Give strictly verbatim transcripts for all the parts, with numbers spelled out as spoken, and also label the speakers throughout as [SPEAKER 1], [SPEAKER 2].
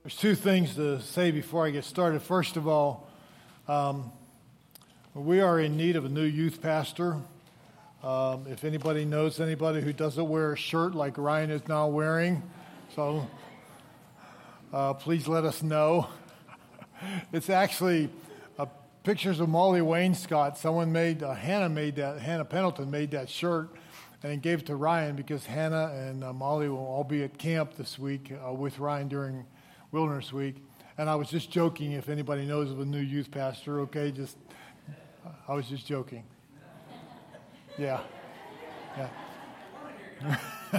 [SPEAKER 1] There's two things to say before I get started. First of all, um, we are in need of a new youth pastor. Um, if anybody knows anybody who doesn't wear a shirt like Ryan is now wearing, so uh, please let us know. It's actually uh, pictures of Molly Wainscott. Someone made, uh, Hannah made that, Hannah Pendleton made that shirt and gave it to Ryan because Hannah and uh, Molly will all be at camp this week uh, with Ryan during Wilderness Week. And I was just joking if anybody knows of a new youth pastor, okay? Just, I was just joking. Yeah. Yeah.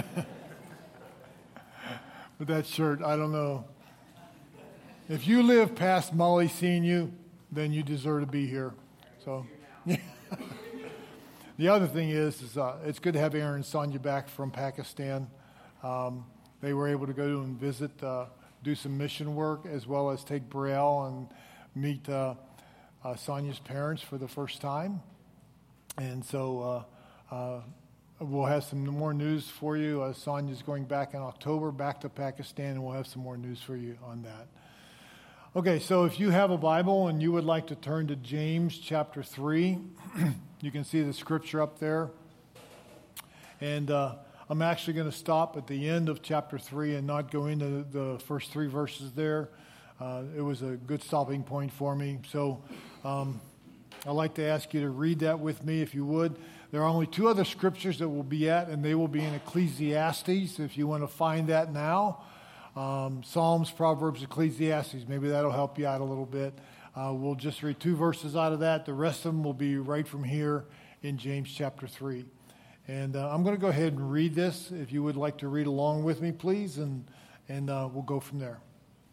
[SPEAKER 1] With that shirt, I don't know. If you live past Molly seeing you, then you deserve to be here. So, yeah. The other thing is, is uh, it's good to have Aaron and Sonia back from Pakistan. Um, they were able to go and visit, uh, do some mission work, as well as take Braille and meet uh, uh, Sonia's parents for the first time. And so uh, uh, we'll have some more news for you. Uh, Sonia's going back in October, back to Pakistan, and we'll have some more news for you on that. Okay, so if you have a Bible and you would like to turn to James chapter three, you can see the scripture up there. And uh, I'm actually going to stop at the end of chapter three and not go into the first three verses there. Uh, it was a good stopping point for me. So um, I'd like to ask you to read that with me if you would. There are only two other scriptures that we'll be at, and they will be in Ecclesiastes if you want to find that now. Um, Psalms, Proverbs, Ecclesiastes. Maybe that'll help you out a little bit. Uh, we'll just read two verses out of that. The rest of them will be right from here in James chapter three. And uh, I'm going to go ahead and read this. If you would like to read along with me, please, and, and uh, we'll go from there.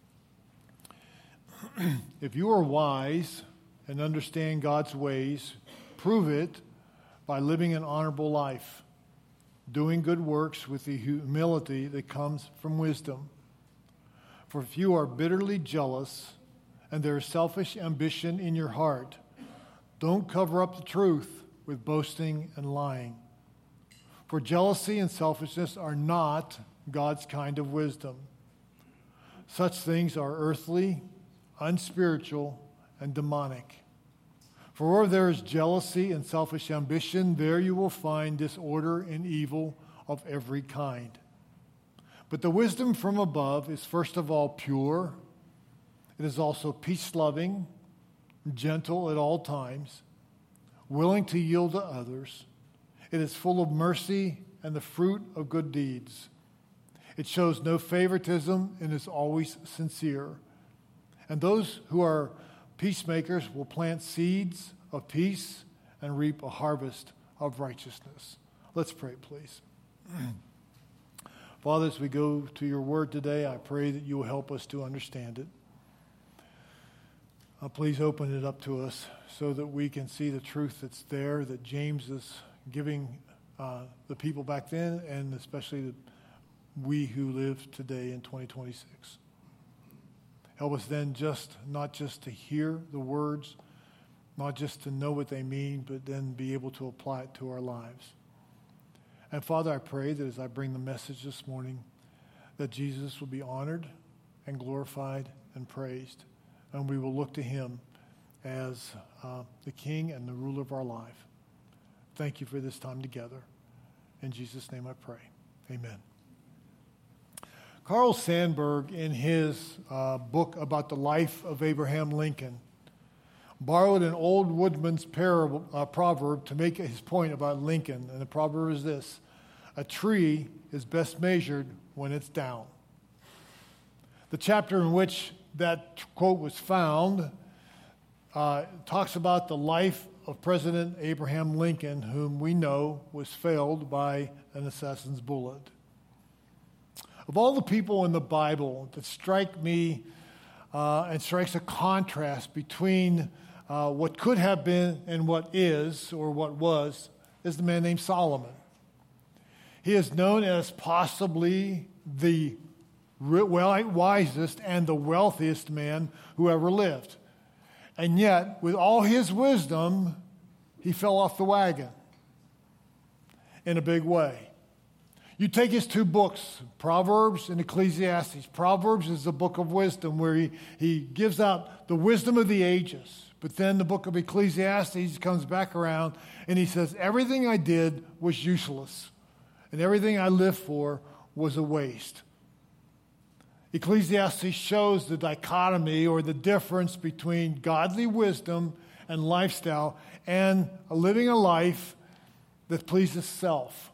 [SPEAKER 1] If you are wise and understand God's ways, prove it by living an honorable life, doing good works with the humility that comes from wisdom. For if you are bitterly jealous and there is selfish ambition in your heart, don't cover up the truth with boasting and lying. For jealousy and selfishness are not God's kind of wisdom. Such things are earthly, unspiritual, and demonic. For where there is jealousy and selfish ambition, there you will find disorder and evil of every kind. But the wisdom from above is first of all pure. It is also peace-loving, gentle at all times, willing to yield to others. It is full of mercy and the fruit of good deeds. It shows no favoritism and is always sincere. And those who are peacemakers will plant seeds of peace and reap a harvest of righteousness. Let's pray, please. Father, as we go to your word today, I pray that you will help us to understand it. Uh, please open it up to us so that we can see the truth that's there, that James is giving uh, the people back then, and especially the, we who live today in twenty twenty-six. Help us then just, not just to hear the words, not just to know what they mean, but then be able to apply it to our lives. And Father, I pray that as I bring the message this morning, that Jesus will be honored and glorified and praised, and we will look to him as uh, the King and the ruler of our life. Thank you for this time together. In Jesus' name I pray. Amen. Carl Sandburg, in his uh, book about the life of Abraham Lincoln, borrowed an old woodman's parable, uh, proverb to make his point about Lincoln. And the proverb is this: a tree is best measured when it's down. The chapter in which that quote was found uh, talks about the life of President Abraham Lincoln, whom we know was felled by an assassin's bullet. Of all the people in the Bible that strike me uh, and strikes a contrast between uh, what could have been and what is, or what was, is the man named Solomon. He is known as possibly the wisest and the wealthiest man who ever lived. And yet, with all his wisdom, he fell off the wagon in a big way. You take his two books, Proverbs and Ecclesiastes. Proverbs is the book of wisdom where he, he gives out the wisdom of the ages. But then the book of Ecclesiastes comes back around and he says, everything I did was useless and everything I lived for was a waste. Ecclesiastes shows the dichotomy or the difference between godly wisdom and lifestyle and living a life that pleases self.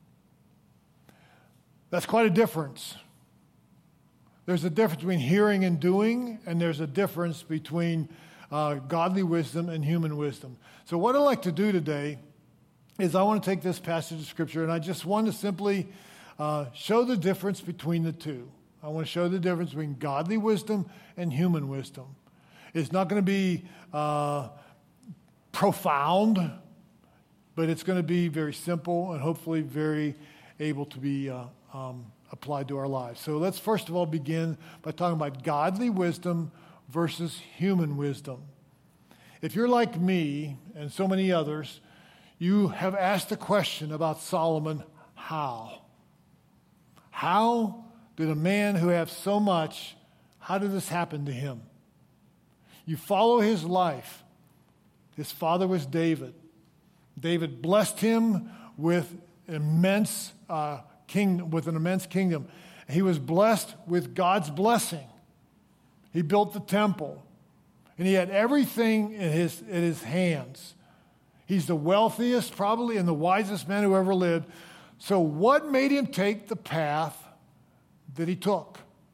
[SPEAKER 1] That's quite a difference. There's a difference between hearing and doing, and there's a difference between uh, godly wisdom and human wisdom. So what I'd like to do today is I want to take this passage of Scripture, and I just want to simply uh, show the difference between the two. I want to show the difference between godly wisdom and human wisdom. It's not going to be uh, profound, but it's going to be very simple and hopefully very able to be uh, um, applied to our lives. So let's first of all begin by talking about godly wisdom versus human wisdom. If you're like me and so many others, you have asked the question about Solomon, how? How did a man who has so much, how did this happen to him? You follow his life. His father was David. David blessed him with immense uh, king, with an immense kingdom. He was blessed with God's blessing. He built the temple, and he had everything in his in his hands. He's the wealthiest, probably, and the wisest man who ever lived. So, what made him take the path that he took?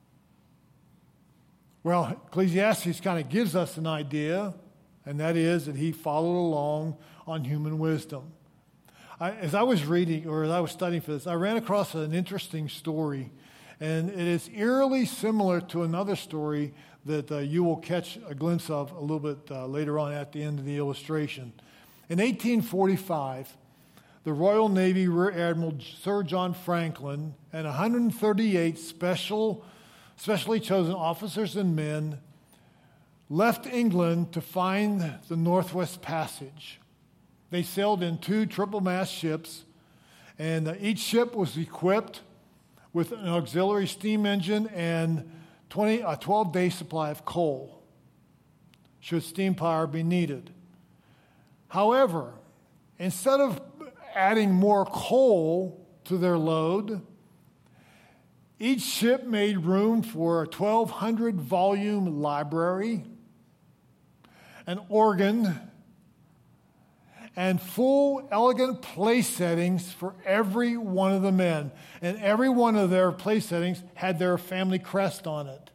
[SPEAKER 1] Well, Ecclesiastes kind of gives us an idea, and that is that he followed along on human wisdom. I, as I was reading, or as I was studying for this, I ran across an interesting story, and it is eerily similar to another story that uh, you will catch a glimpse of a little bit uh, later on at the end of the illustration. In eighteen forty-five, the Royal Navy Rear Admiral Sir John Franklin and one hundred thirty-eight special, specially chosen officers and men left England to find the Northwest Passage. They sailed in two triple-mast ships, and uh, each ship was equipped with an auxiliary steam engine and twenty, a twelve-day supply of coal, should steam power be needed. However, instead of adding more coal to their load, each ship made room for a twelve hundred volume library, an organ, and full, elegant place settings for every one of the men. And every one of their place settings had their family crest on it.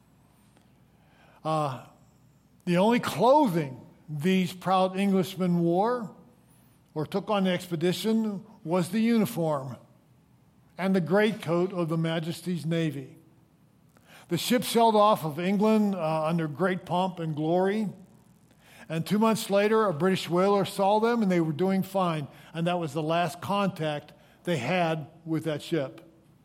[SPEAKER 1] Uh, the only clothing these proud Englishmen wore or took on the expedition was the uniform and the greatcoat of the Majesty's Navy. The ship sailed off of England uh, under great pomp and glory. And two months later, a British whaler saw them, and they were doing fine. And that was the last contact they had with that ship.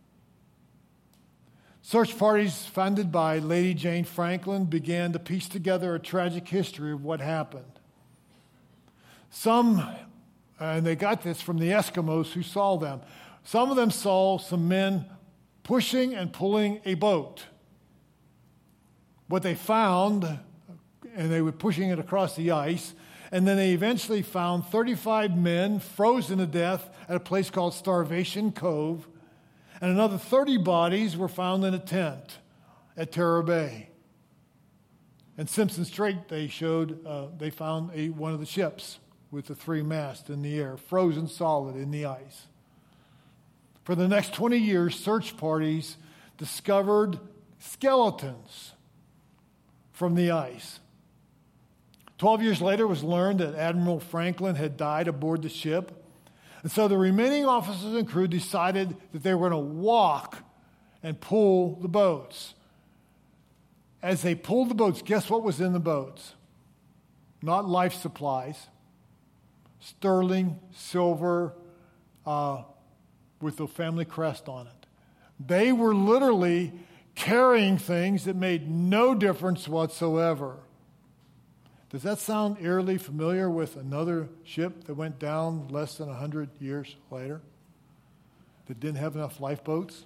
[SPEAKER 1] Search parties funded by Lady Jane Franklin began to piece together a tragic history of what happened. Some, and they got this from the Eskimos who saw them, some of them saw some men pushing and pulling a boat. What they found, and they were pushing it across the ice, and then they eventually found thirty-five men frozen to death at a place called Starvation Cove, and another thirty bodies were found in a tent at Terror Bay. And Simpson Strait, they showed, uh, they found a, one of the ships with the three masts in the air, frozen solid in the ice. For the next twenty years, search parties discovered skeletons from the ice. Twelve years later, it was learned that Admiral Franklin had died aboard the ship. And so the remaining officers and crew decided that they were going to walk and pull the boats. As they pulled the boats, guess what was in the boats? Not life supplies. Sterling, silver, uh, with the family crest on it. They were literally carrying things that made no difference whatsoever. Does that sound eerily familiar with another ship that went down less than one hundred years later? that didn't have enough lifeboats?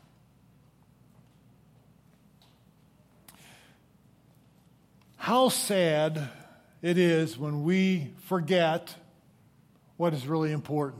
[SPEAKER 1] How sad it is when we forget what is really important.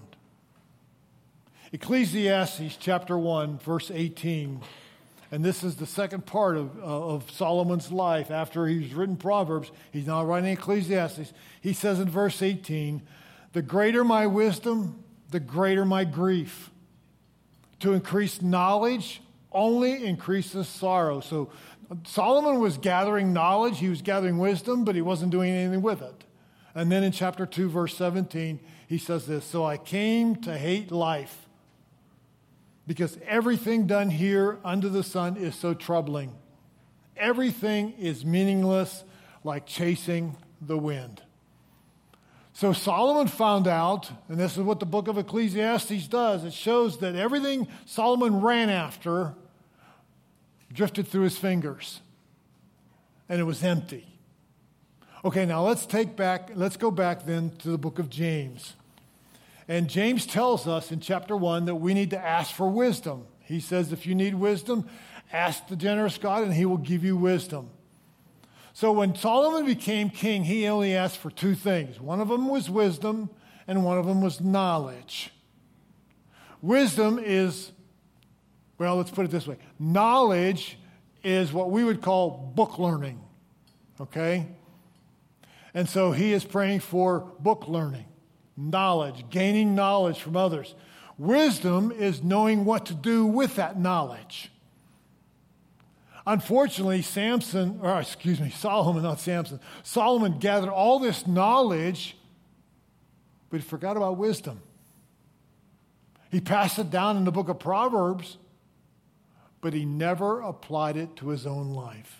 [SPEAKER 1] Ecclesiastes chapter one, verse eighteen, and this is the second part of, uh, of Solomon's life. After he's written Proverbs, he's now writing Ecclesiastes. He says in verse eighteen, "The greater my wisdom, the greater my grief. To increase knowledge only increases sorrow." So Solomon was gathering knowledge, he was gathering wisdom, but he wasn't doing anything with it. And then in chapter two, verse seventeen, he says this, "So I came to hate life, because everything done here under the sun is so troubling. Everything is meaningless, like chasing the wind." So Solomon found out, and this is what the book of Ecclesiastes does, it shows that everything Solomon ran after drifted through his fingers, and it was empty. Okay, now let's take back, let's go back then to the book of James. And James tells us in chapter one that we need to ask for wisdom. He says, if you need wisdom, ask the generous God and he will give you wisdom. So when Solomon became king, he only asked for two things. One of them was wisdom, and one of them was knowledge. Wisdom is, well, let's put it this way. Knowledge is what we would call book learning, okay? And so he is praying for book learning, knowledge, gaining knowledge from others. Wisdom is knowing what to do with that knowledge. Unfortunately, Samson, or excuse me, Solomon, not Samson, Solomon gathered all this knowledge, but he forgot about wisdom. He passed it down in the book of Proverbs, but he never applied it to his own life.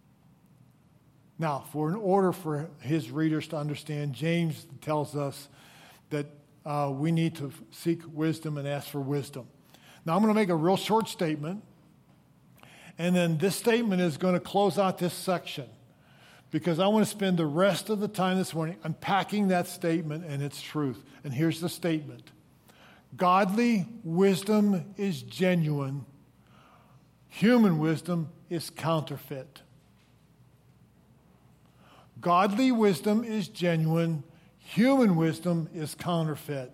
[SPEAKER 1] Now, for in order for his readers to understand, James tells us that uh, we need to seek wisdom and ask for wisdom. Now, I'm going to make a real short statement, and then this statement is going to close out this section, because I want to spend the rest of the time this morning unpacking that statement and its truth. And here's the statement. Godly wisdom is genuine. Human wisdom is counterfeit. Godly wisdom is genuine. Human wisdom is counterfeit.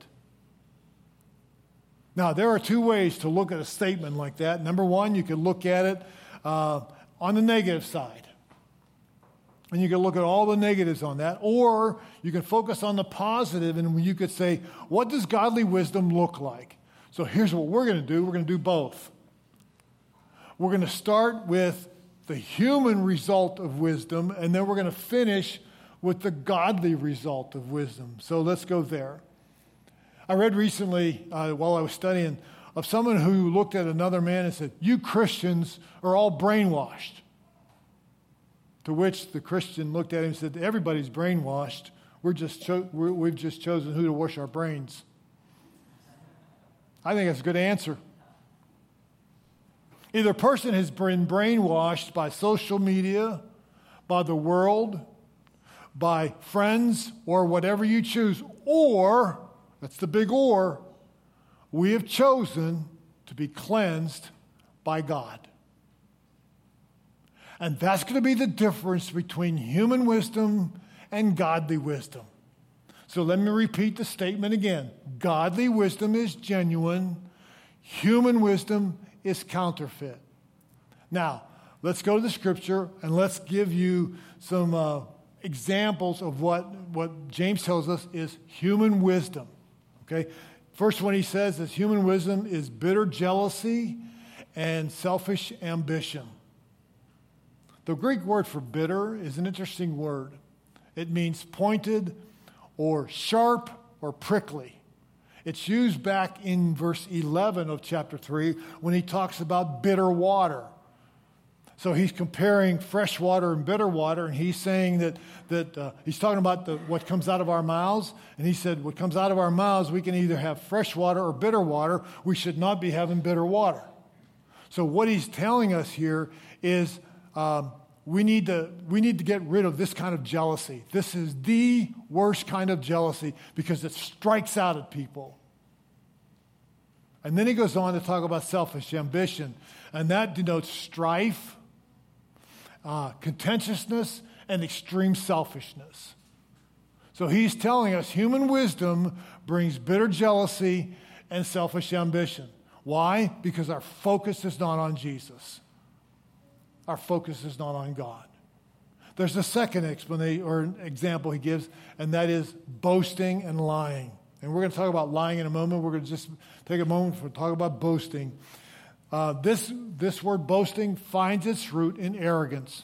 [SPEAKER 1] Now, there are two ways to look at a statement like that. Number one, you could look at it uh, on the negative side. And you can look at all the negatives on that. Or you can focus on the positive, and you could say, what does godly wisdom look like? So here's what we're going to do. We're going to do both. We're going to start with the human result of wisdom, and then we're going to finish with the godly result of wisdom. So let's go there. I read recently, uh, while I was studying, of someone who looked at another man and said, "You Christians are all brainwashed." To which the Christian looked at him and said, "Everybody's brainwashed. We're just cho- we're, we've just chosen who to wash our brains." I think that's a good answer. Either a person has been brainwashed by social media, by the world, by friends, or whatever you choose, or, that's the big or, we have chosen to be cleansed by God. And that's going to be the difference between human wisdom and godly wisdom. So let me repeat the statement again. Godly wisdom is genuine. Human wisdom is counterfeit. Now, let's go to the scripture and let's give you some uh, examples of what, what James tells us is human wisdom. Okay? First one he says is human wisdom is bitter jealousy and selfish ambition. The Greek word for bitter is an interesting word. It means pointed or sharp or prickly. It's used back in verse eleven of chapter three when he talks about bitter water. So he's comparing fresh water and bitter water, and he's saying that, that uh, he's talking about the, what comes out of our mouths, and he said what comes out of our mouths, we can either have fresh water or bitter water. We should not be having bitter water. So what he's telling us here is um, we need to we need to get rid of this kind of jealousy. This is the worst kind of jealousy because it strikes out at people. And then he goes on to talk about selfish ambition. And that denotes strife, uh, contentiousness, and extreme selfishness. So he's telling us human wisdom brings bitter jealousy and selfish ambition. Why? Because our focus is not on Jesus. Our focus is not on God. There's a second explanation or example he gives, and that is boasting and lying. And we're going to talk about lying in a moment. We're going to just take a moment to talk about boasting. Uh, this, this word boasting finds its root in arrogance.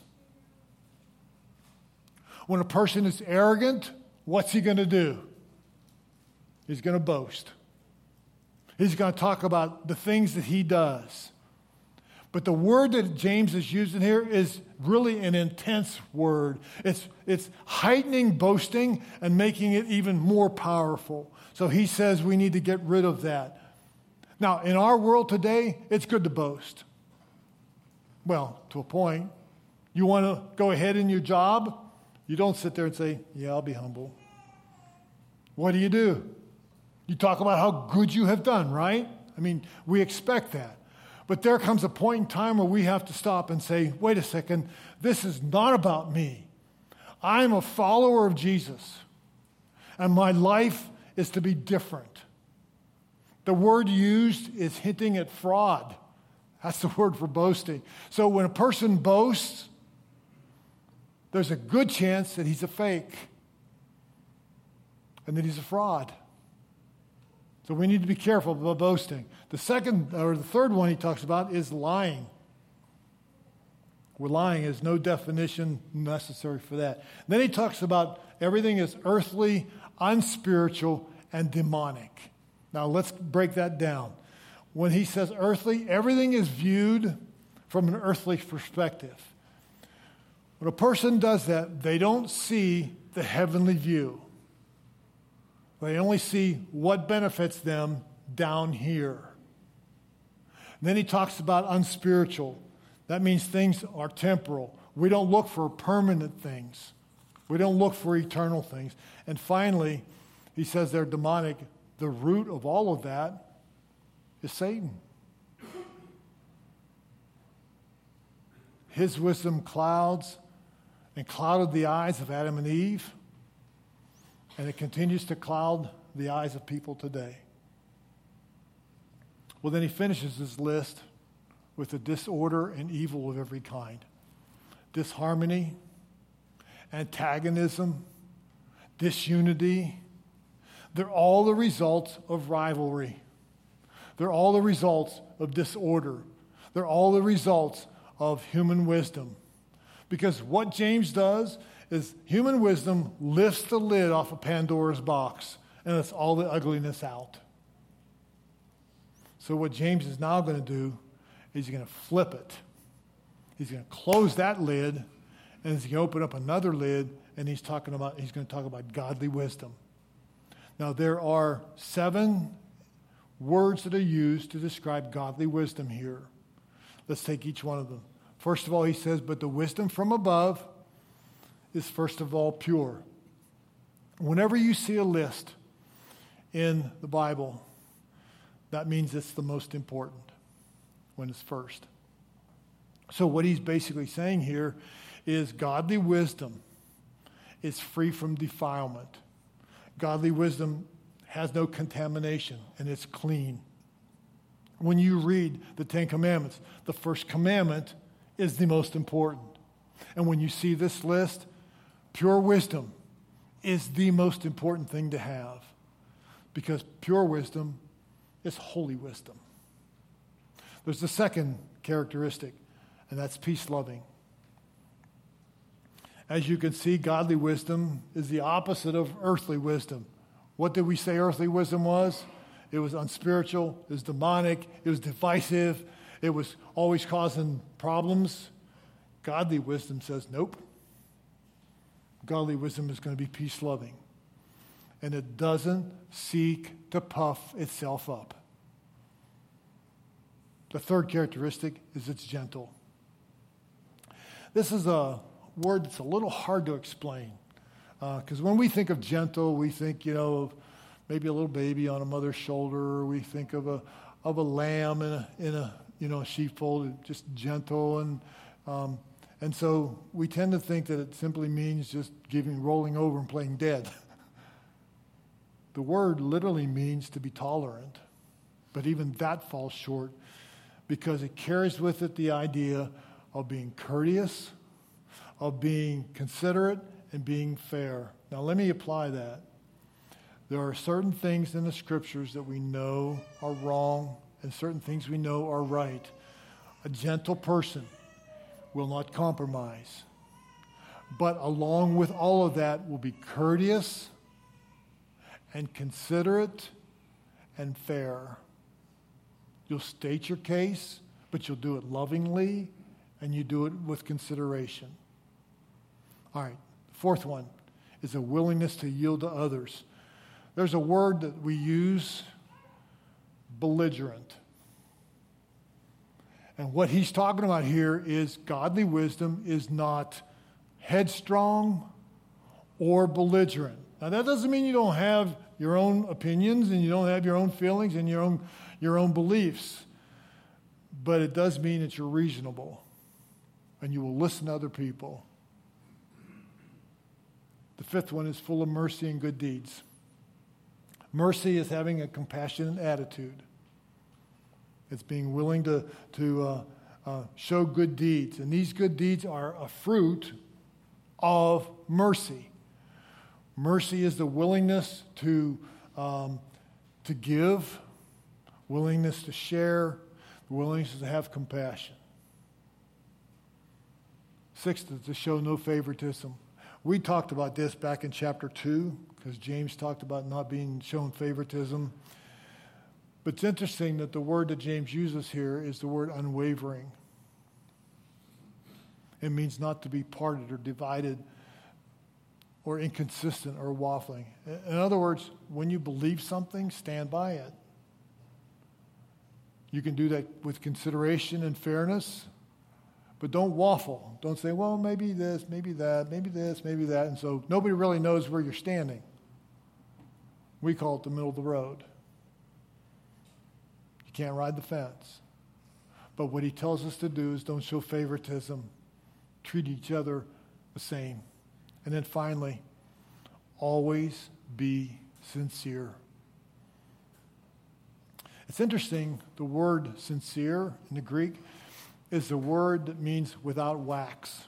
[SPEAKER 1] When a person is arrogant, what's he going to do? He's going to boast. He's going to talk about the things that he does. But the word that James is using here is really an intense word. It's, it's heightening boasting and making it even more powerful. So he says we need to get rid of that. Now, in our world today, it's good to boast. Well, to a point. You want to go ahead in your job? You don't sit there and say, yeah, I'll be humble. What do you do? You talk about how good you have done, right? I mean, we expect that. But there comes a point in time where we have to stop and say, wait a second, this is not about me. I'm a follower of Jesus, and my life is to be different. The word used is hinting at fraud. That's the word for boasting. So when a person boasts, there's a good chance that he's a fake and that he's a fraud. So we need to be careful about boasting. The second or the third one he talks about is lying. Where lying is no definition necessary for that. Then he talks about everything is earthly, unspiritual, and demonic. Now let's break that down. When he says earthly, everything is viewed from an earthly perspective. When a person does that, they don't see the heavenly view. They only see what benefits them down here. And then he talks about unspiritual. That means things are temporal. We don't look for permanent things. We don't look for eternal things. And finally, he says they're demonic. The root of all of that is Satan. His wisdom clouds and clouded the eyes of Adam and Eve. And it continues to cloud the eyes of people today. Well, then he finishes his list with the disorder and evil of every kind. Disharmony, antagonism, disunity. They're all the results of rivalry. They're all the results of disorder. They're all the results of human wisdom. Because what James does is human wisdom lifts the lid off of Pandora's box and lets all the ugliness out. So what James is now going to do is he's going to flip it. He's going to close that lid, and he's going to open up another lid, and he's talking about he's going to talk about godly wisdom. Now there are seven words that are used to describe godly wisdom here. Let's take each one of them. First of all, he says, but the wisdom from above is first of all pure. Whenever you see a list in the Bible, that means it's the most important when it's first. So what he's basically saying here is godly wisdom is free from defilement. Godly wisdom has no contamination, and it's clean. When you read the Ten Commandments, the first commandment is the most important. And when you see this list, pure wisdom is the most important thing to have, because pure wisdom is holy wisdom. There's the second characteristic, and that's peace-loving. As you can see, godly wisdom is the opposite of earthly wisdom. What did we say earthly wisdom was? It was unspiritual, it was demonic, it was divisive, it was always causing problems. Godly wisdom says, nope. Godly wisdom is going to be peace-loving. And it doesn't seek to puff itself up. The third characteristic is it's gentle. This is a word that's a little hard to explain. Because uh, when we think of gentle, we think, you know, of maybe a little baby on a mother's shoulder. We think of a, of a lamb in a, in a you know, sheepfold, just gentle. And um, and so we tend to think that it simply means just giving, rolling over and playing dead. The word literally means to be tolerant. But even that falls short because it carries with it the idea of being courteous, of being considerate, and being fair. Now let me apply that. There are certain things in the scriptures that we know are wrong and certain things we know are right. A gentle person will not compromise. But along with all of that will be courteous and considerate and fair. You'll state your case, but you'll do it lovingly and you do it with consideration. All right, the fourth one is a willingness to yield to others. There's a word that we use, belligerent. And what he's talking about here is godly wisdom is not headstrong or belligerent. Now that doesn't mean you don't have your own opinions and you don't have your own feelings and your own, your own beliefs. But it does mean that you're reasonable and you will listen to other people. The fifth one is full of mercy and good deeds. Mercy is having a compassionate attitude. It's being willing to, to uh, uh, show good deeds. And these good deeds are a fruit of mercy. Mercy is the willingness to, um, to give, willingness to share, willingness to have compassion. Sixth is to show no favoritism. We talked about this back in chapter two, because James talked about not being shown favoritism. But it's interesting that the word that James uses here is the word unwavering. It means not to be parted or divided or inconsistent or waffling. In other words, when you believe something, stand by it. You can do that with consideration and fairness, but don't waffle. Don't say, well, maybe this, maybe that, maybe this, maybe that. And so nobody really knows where you're standing. We call it the middle of the road. You can't ride the fence. But what he tells us to do is don't show favoritism. Treat each other the same. And then finally, always be sincere. It's interesting, the word sincere in the Greek is the word that means without wax.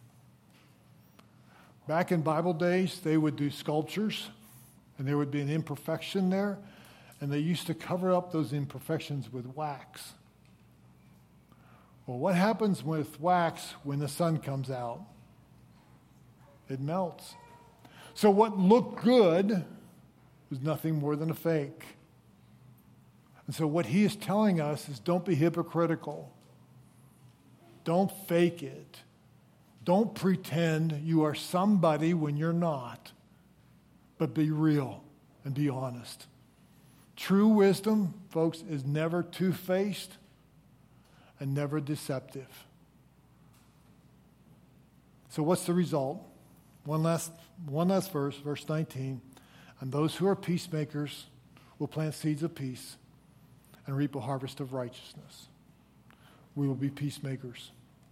[SPEAKER 1] Back in Bible days, they would do sculptures, and there would be an imperfection there, and they used to cover up those imperfections with wax. Well, what happens with wax when the sun comes out? It melts. So what looked good was nothing more than a fake. And so what he is telling us is don't be hypocritical. Don't fake it. Don't pretend you are somebody when you're not. But be real and be honest. True wisdom, folks, is never two-faced and never deceptive. So what's the result? One last, one last verse, verse nineteen. And those who are peacemakers will plant seeds of peace and reap a harvest of righteousness. We will be peacemakers.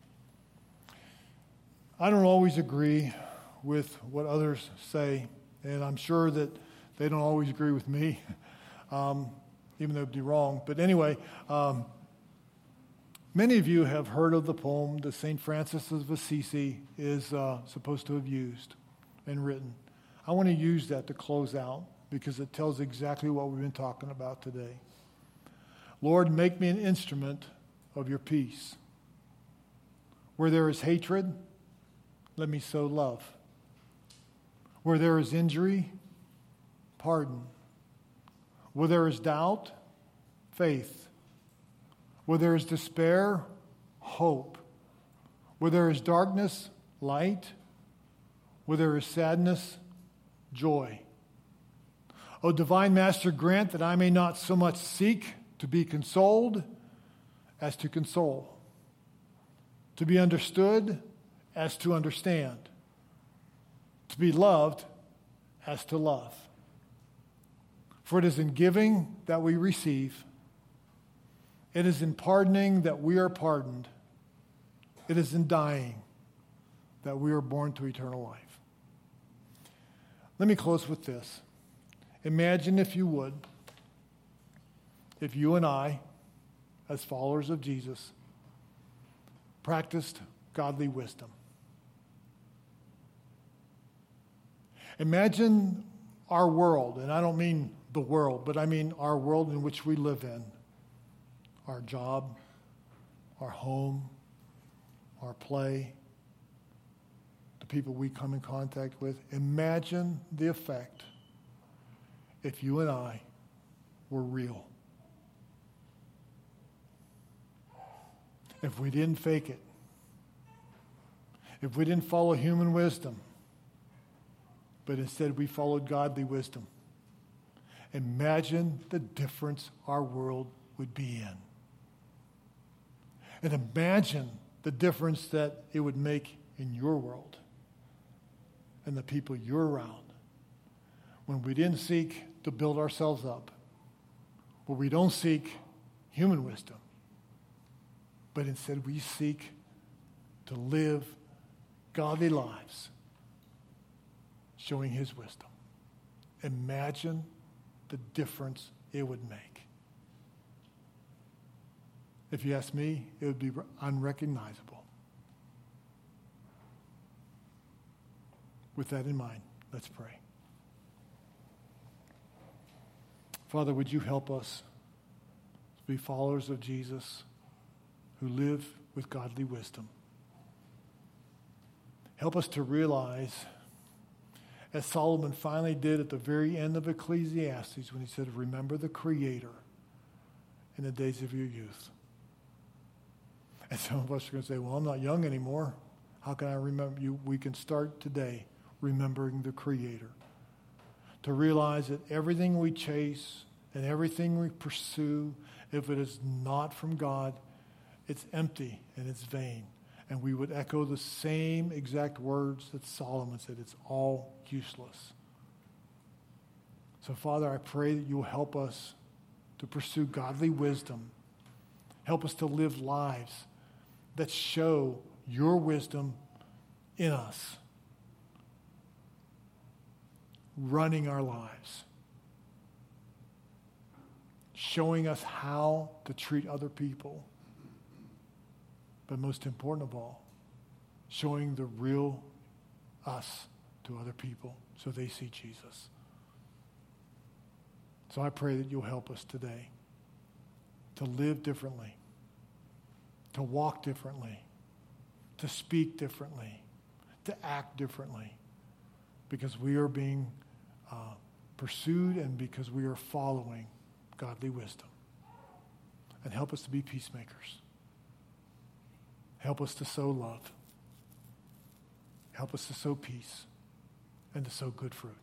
[SPEAKER 1] I don't always agree with what others say, and I'm sure that they don't always agree with me, um, even though it'd be wrong. But anyway, um, many of you have heard of the poem that Saint Francis of Assisi is uh, supposed to have used and written. I want to use that to close out because it tells exactly what we've been talking about today. Lord, make me an instrument of your peace. Where there is hatred, let me sow love. Where there is injury, pardon. Where there is doubt, faith. Where there is despair, hope. Where there is darkness, light. Where there is sadness, joy. O divine Master, grant that I may not so much seek to be consoled as to console, to be understood as to understand, to be loved as to love. For it is in giving that we receive, It is in pardoning that we are pardoned. It is in dying that we are born to eternal life. Let me close with this. Imagine, if you would, if you and I, as followers of Jesus, practiced godly wisdom. Imagine our world, and I don't mean the world, but I mean our world in which we live in. Our job, our home, our play, the people we come in contact with. Imagine the effect if you and I were real. If we didn't fake it. If we didn't follow human wisdom, but instead we followed godly wisdom. Imagine the difference our world would be in. And imagine the difference that it would make in your world and the people you're around when we didn't seek to build ourselves up, where we don't seek human wisdom, but instead we seek to live godly lives showing his wisdom. Imagine the difference it would make. If you ask me, it would be unrecognizable. With that in mind, let's pray. Father, would you help us to be followers of Jesus who live with godly wisdom? Help us to realize, as Solomon finally did at the very end of Ecclesiastes when he said, remember the Creator in the days of your youth. And some of us are going to say, well, I'm not young anymore. How can I remember you? We can start today remembering the Creator. To realize that everything we chase and everything we pursue, if it is not from God, it's empty and it's vain. And we would echo the same exact words that Solomon said. It's all useless. So, Father, I pray that you'll help us to pursue godly wisdom. Help us to live lives that show your wisdom in us, running our lives, showing us how to treat other people, but most important of all, showing the real us to other people so they see Jesus. So I pray that you'll help us today to live differently, to walk differently, to speak differently, to act differently, because we are being uh, pursued and because we are following godly wisdom. And help us to be peacemakers. Help us to sow love. Help us to sow peace and to sow good fruit.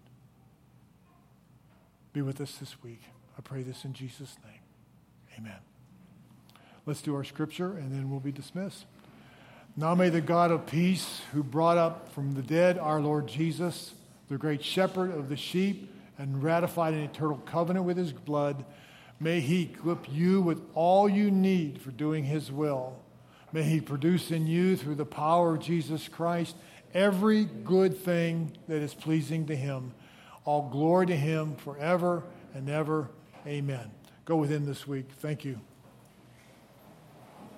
[SPEAKER 1] Be with us this week. I pray this in Jesus' name. Amen. Let's do our scripture and then we'll be dismissed. Now may the God of peace, who brought up from the dead our Lord Jesus, the great shepherd of the sheep, and ratified an eternal covenant with his blood, may he equip you with all you need for doing his will. May he produce in you, through the power of Jesus Christ, every good thing that is pleasing to him. All glory to him forever and ever. Amen. Go with him this week. Thank you.